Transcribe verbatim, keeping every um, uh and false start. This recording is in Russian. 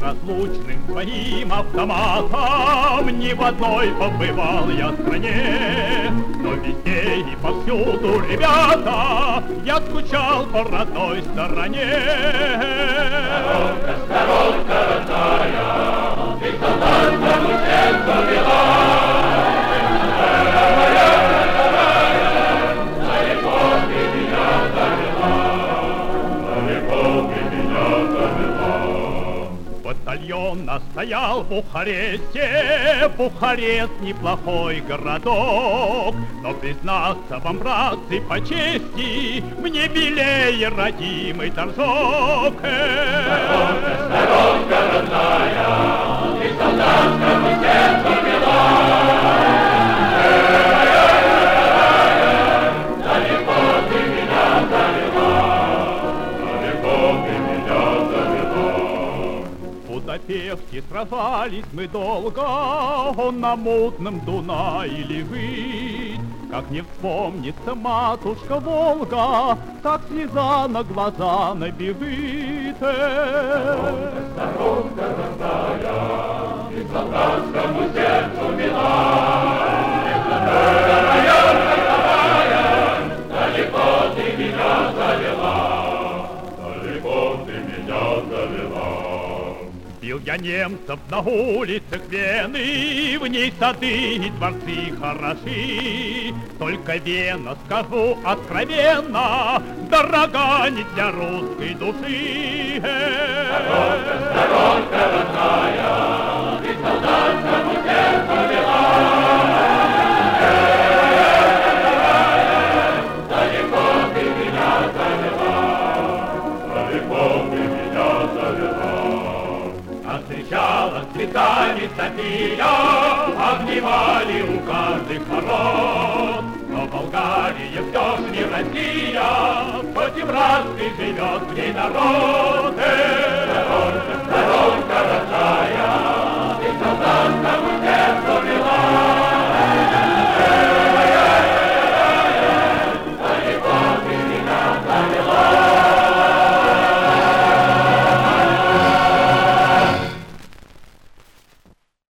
неразлучным своим автоматом. Ни в одной побывал я стране, но везде и повсюду, ребята, я скучал по родной стороне. Сторонка, сторонка родная, ты солдатскому сердцу мила. Батальон настоял в Бухаресте, Бухарест неплохой городок, но признаться вам, братцы, по чести, мне милее родимый Торжок. Сторонка, сторонка родная, ты солдатскому сердцу мила. В Будапеште сражались мы долго, он на мутном Дунае лежит. Как не вспомнится матушка Волга, так слеза на глаза набежит. Сторонка, сторонка родная, ты солдатскому сердцу мила. Район родная, далеко ты меня завела, далеко ты меня завела. Бил я немцев на улицах Вены, в ней сады и дворцы хороши. Только Вена, скажу откровенно, дорога не для русской души. Сторонка, сторонка родная, ты солдатскому сердцу мила. Далеко ты меня завела, далеко ты меня завела. Встречала с цветами София, обнимали у каждых ворот. Но Болгария все ж не Россия, хоть и вражный живет в ней народ.